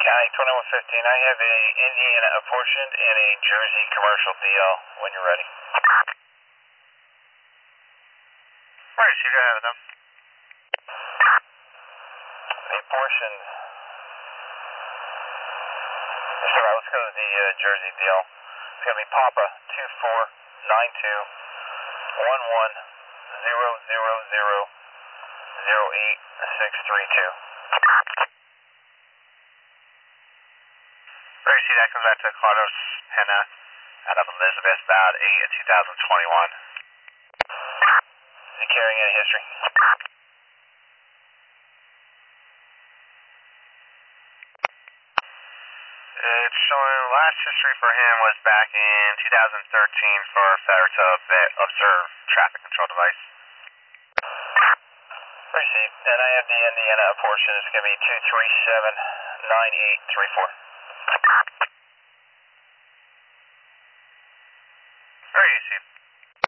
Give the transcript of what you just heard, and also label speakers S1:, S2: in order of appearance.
S1: County 2115, I have a Indiana apportioned and a Jersey commercial DL when you're ready.
S2: Where is she driving them?
S1: The apportioned. Sorry, let's go to the Jersey DL. It's going to be Papa 24921100008632.
S2: Where is she? That comes back to Carlos Henna out of Elizabeth, about 8 2021.
S1: Is he carrying any history?
S2: It's showing last history for him was back in 2013 for failure to observe traffic control device.
S1: Received. And I have the Indiana apportion. It's going to be 2379834.
S2: Where are you, Steve?